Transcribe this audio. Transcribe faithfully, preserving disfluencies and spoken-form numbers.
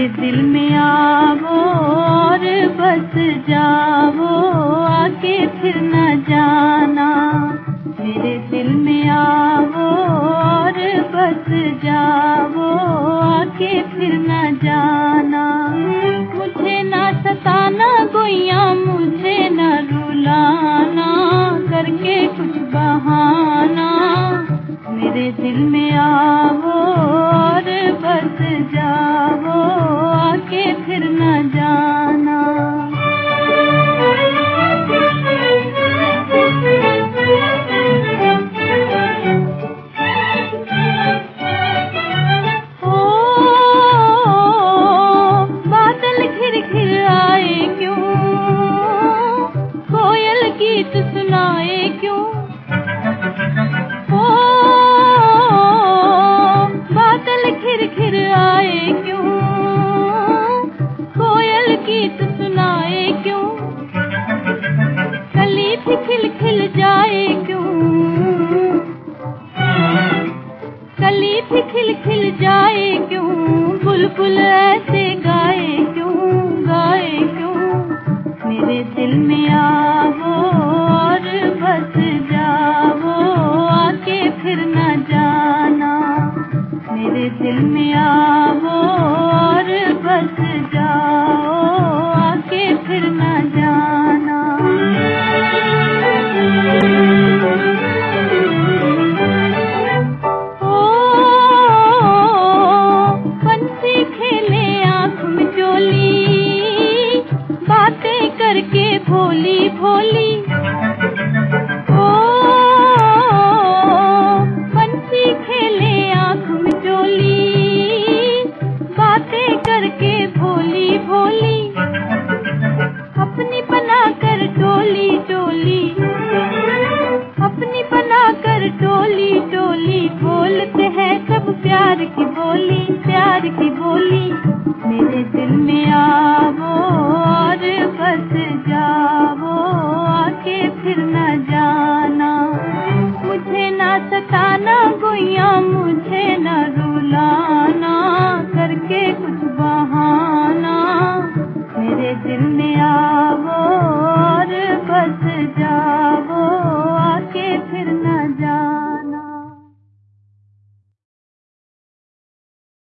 मेरे दिल में आवो और बस जाओ, आके फिर न जाना। मेरे दिल में आवो और बस जाओ, आके फिर न जाना। मुझे ना सताना गोइया, मुझे न रुलाना करके कुछ बहाना। मेरे दिल में आवो और बस जाओ, आके फिर न जाना। ओ बादल घिर घिर आए क्यों, कोयल गीत सुनाए क्यों। ओ बादल घिर घिर आए क्यों, कोयल गीत सुनाए क्यों। कली भी खिल खिल जाए क्यों, कली भी खिल खिल जाए क्यों। बुलबुल ऐसे गाए क्यों, गाए क्यों। मेरे दिल में आवो और बस जाओ, आके फिर न जाना। मेरे दिल में आवो और बस जाओ, आके फिर न जाना। ओ पंछी खेले आँख मिचोली, बातें करके भोली भोली। ओ पंछी खेले आँख मिचोली, बातें करके भोली भोली। अपनी बनाकर टोली टोली, अपनी बनाकर टोली टोली। बोलते हैं सब प्यार की बोली।